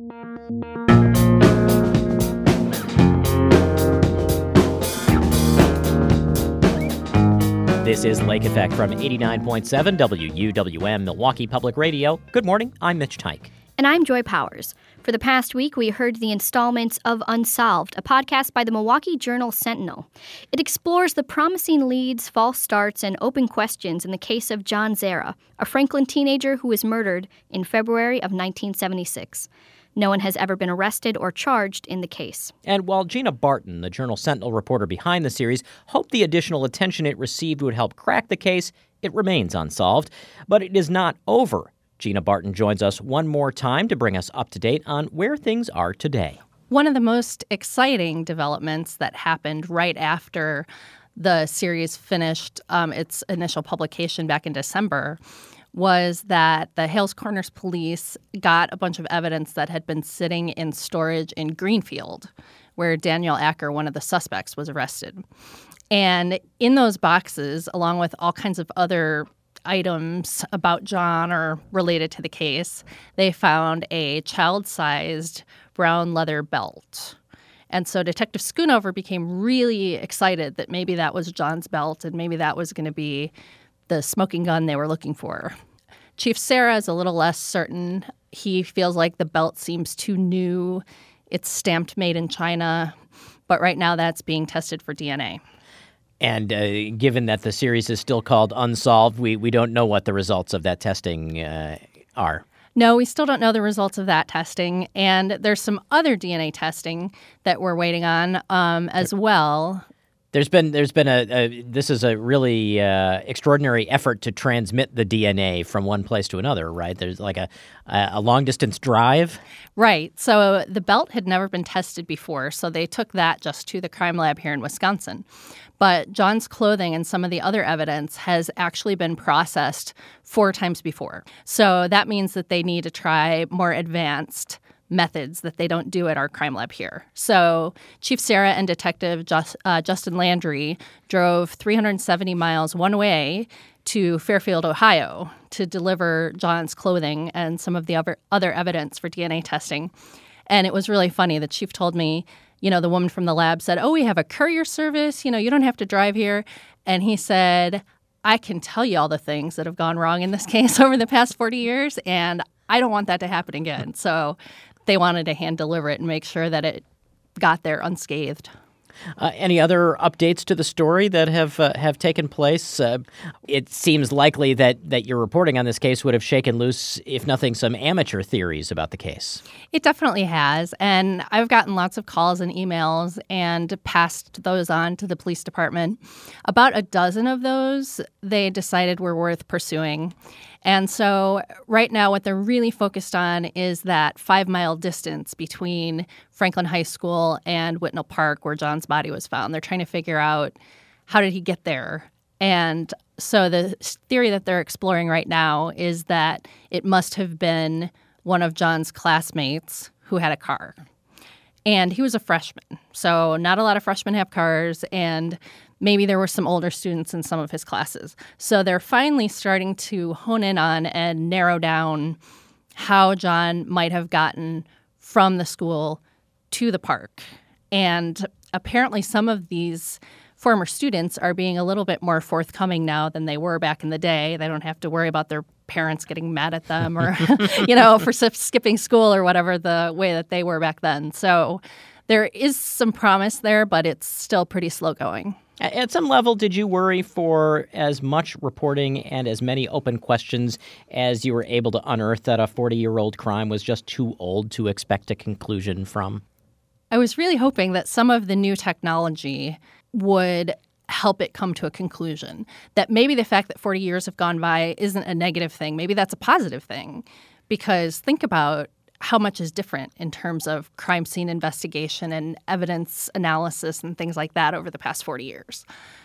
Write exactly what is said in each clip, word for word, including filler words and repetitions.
This is Lake Effect from eighty-nine point seven W U W M Milwaukee Public Radio. Good morning, I'm Mitch Tyke. And I'm Joy Powers. For the past week, we heard the installments of Unsolved, a podcast by the Milwaukee Journal-Sentinel. It explores the promising leads, false starts, and open questions in the case of John Zara, a Franklin teenager who was murdered in February of nineteen seventy-six. No one has ever been arrested or charged in the case. And while Gina Barton, the Journal-Sentinel reporter behind the series, hoped the additional attention it received would help crack the case, it remains unsolved. But it is not over. Gina Barton joins us one more time to bring us up to date on where things are today. One of the most exciting developments that happened right after the series finished um, its initial publication back in December was that the Hales Corners police got a bunch of evidence that had been sitting in storage in Greenfield, where Daniel Acker, one of the suspects, was arrested. And in those boxes, along with all kinds of other items about John or related to the case, they found a child-sized brown leather belt. And so Detective Schoonover became really excited that maybe that was John's belt and maybe that was going to be the smoking gun they were looking for. Chief Serra is a little less certain. He feels like the belt seems too new. It's stamped made in China. But right now that's being tested for D N A. And uh, given that the series is still called Unsolved, we, we don't know what the results of that testing uh, are. No, we still don't know the results of that testing. And there's some other D N A testing that we're waiting on um, as well. There's been there's been a, a this is a really uh, extraordinary effort to transmit the D N A from one place to another, right? There's like a a long distance drive. Right. So the belt had never been tested before, so they took that just to the crime lab here in Wisconsin. But John's clothing and some of the other evidence has actually been processed four times before. So that means that they need to try more advanced methods that they don't do at our crime lab here. So Chief Serra and Detective Just, uh, Justin Landry drove three hundred seventy miles one way to Fairfield, Ohio, to deliver John's clothing and some of the other, other evidence for D N A testing. And it was really funny. The chief told me, you know, the woman from the lab said, oh, we have a courier service. You know, you don't have to drive here. And he said, I can tell you all the things that have gone wrong in this case over the past forty years, and I don't want that to happen again. So they wanted to hand deliver it and make sure that it got there unscathed. Uh, any other updates to the story that have uh, have taken place? Uh, it seems likely that, that your reporting on this case would have shaken loose, if nothing, some amateur theories about the case. It definitely has. And I've gotten lots of calls and emails and passed those on to the police department. About a dozen of those they decided were worth pursuing. And so right now what they're really focused on is that five-mile distance between Franklin High School and Whitnall Park where John's body was found. They're trying to figure out how did he get there. And so the theory that they're exploring right now is that it must have been one of John's classmates who had a car. And he was a freshman, so not a lot of freshmen have cars, and maybe there were some older students in some of his classes. So they're finally starting to hone in on and narrow down how John might have gotten from the school to the park. And apparently some of these former students are being a little bit more forthcoming now than they were back in the day. They don't have to worry about their parents getting mad at them or, you know, for skipping school or whatever the way that they were back then. So there is some promise there, but it's still pretty slow going. At some level, did you worry for as much reporting and as many open questions as you were able to unearth that a forty-year-old crime was just too old to expect a conclusion from? I was really hoping that some of the new technology would help it come to a conclusion, that maybe the fact that forty years have gone by isn't a negative thing. Maybe that's a positive thing, because think about how much is different in terms of crime scene investigation and evidence analysis and things like that over the past forty years.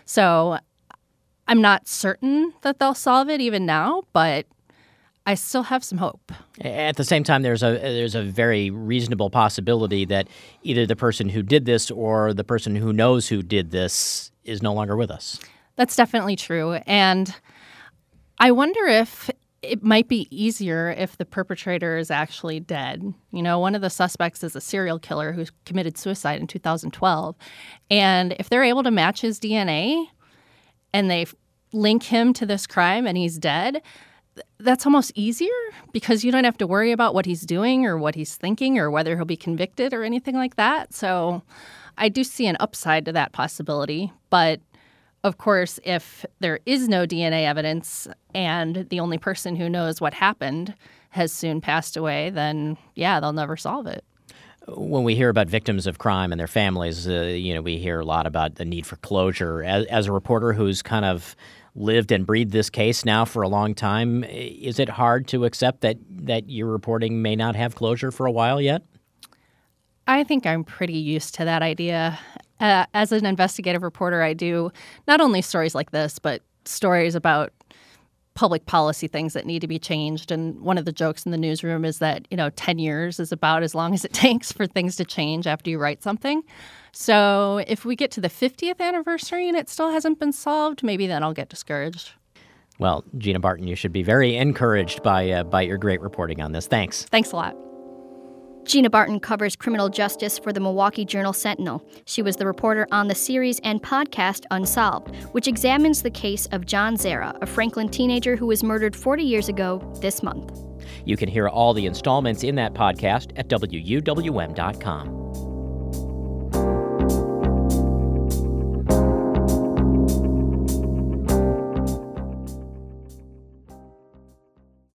So I'm not certain that they'll solve it even now, but I still have some hope. At the same time, there's a there's a very reasonable possibility that either the person who did this or the person who knows who did this is no longer with us. That's definitely true. And I wonder if it might be easier if the perpetrator is actually dead. You know, one of the suspects is a serial killer who committed suicide in two thousand twelve. And if they're able to match his D N A and they link him to this crime and he's dead, that's almost easier because you don't have to worry about what he's doing or what he's thinking or whether he'll be convicted or anything like that. So I do see an upside to that possibility. But of course, if there is no D N A evidence and the only person who knows what happened has soon passed away, then, yeah, they'll never solve it. When we hear about victims of crime and their families, uh, you know, we hear a lot about the need for closure. As, as a reporter who's kind of lived and breathed this case now for a long time, is it hard to accept that, that your reporting may not have closure for a while yet? I think I'm pretty used to that idea. Uh, as an investigative reporter, I do not only stories like this, but stories about public policy things that need to be changed. And one of the jokes in the newsroom is that, you know, ten years is about as long as it takes for things to change after you write something. So if we get to the fiftieth anniversary and it still hasn't been solved, maybe then I'll get discouraged. Well, Gina Barton, you should be very encouraged by uh, by your great reporting on this. Thanks. Thanks a lot. Gina Barton covers criminal justice for the Milwaukee Journal-Sentinel. She was the reporter on the series and podcast Unsolved, which examines the case of John Zara, a Franklin teenager who was murdered forty years ago this month. You can hear all the installments in that podcast at W U W M dot com.